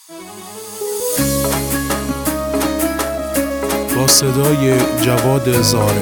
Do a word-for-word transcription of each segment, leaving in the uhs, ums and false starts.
با صدای جواد زاره.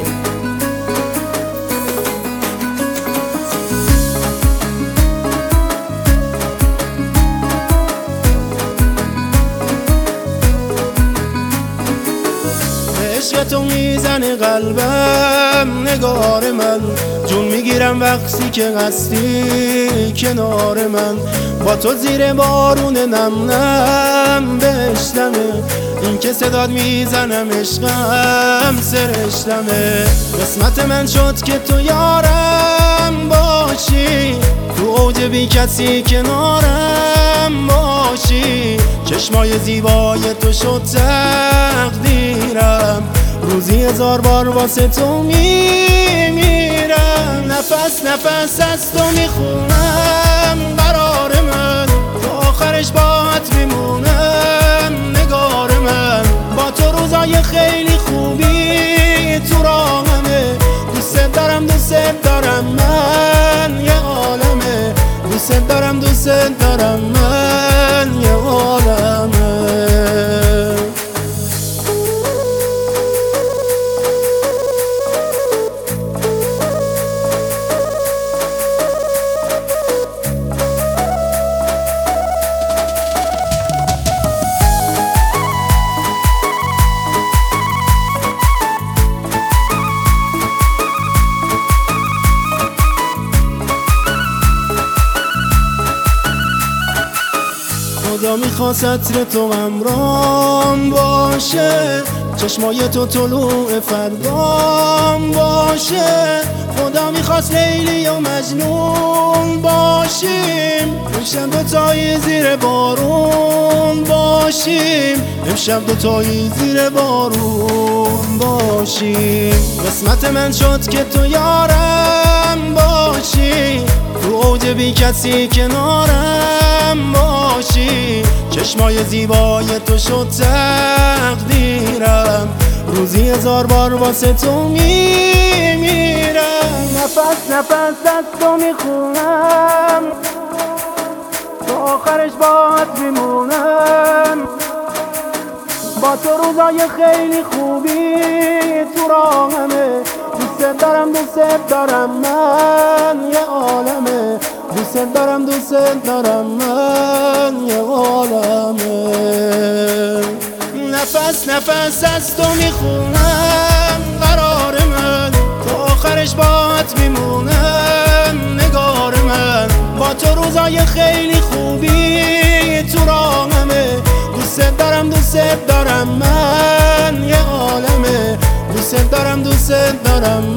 عشق تو میزنه قلبم نگار من، جون میگیرم وقتی که هستی کنار من. با تو زیر بارون نم نم بشتمه، این که صداد میزنم عشقم سرشتمه. قسمت من شد که تو یارم باشی، تو اوج بی کسی کنارم باشی. چشمای زیبای تو شد تقدیرم، روزی هزار بار واسه تو میمیرم. نفس نفس از تو میخونم قرار من، تا آخرش باهات میمونم نگار من. با تو روزای خیلی خوبی تو راهمه، دوست دارم دوست دارم من یه عالمه. دوست دارم دوست دارم من یه عالمه. خدا میخواست عطر تو غمرام باشه، چشمای تو طلوع فردام باشه. خدا میخواست لیلی و مجنون باشیم، امشب دوتایی زیر بارون باشیم. امشب دوتایی زیر بارون باشیم. قسمت من شد که تو یارم باشی، تو اوج بی کسی کنارم باشی. چشمای زیبای تو شد تقدیرم، روزی هزار بار واسه تو میمیرم. نفس نفس از تو میخونم، تا آخرش باهات میمونم. با تو روزای خیلی خوبی تو راهمه، دوست دارم دوست دارم من یه عالمه. دوست دارم دوست دارم من یه عالمه. نفس نفس از تو میخونم قرار من، تا آخرش باهات میمونم نگار من. با تو روزای خیلی خوبی تو راهمه، دوست دارم دوست دارم من یه عالمه. دوست دارم دوست دارم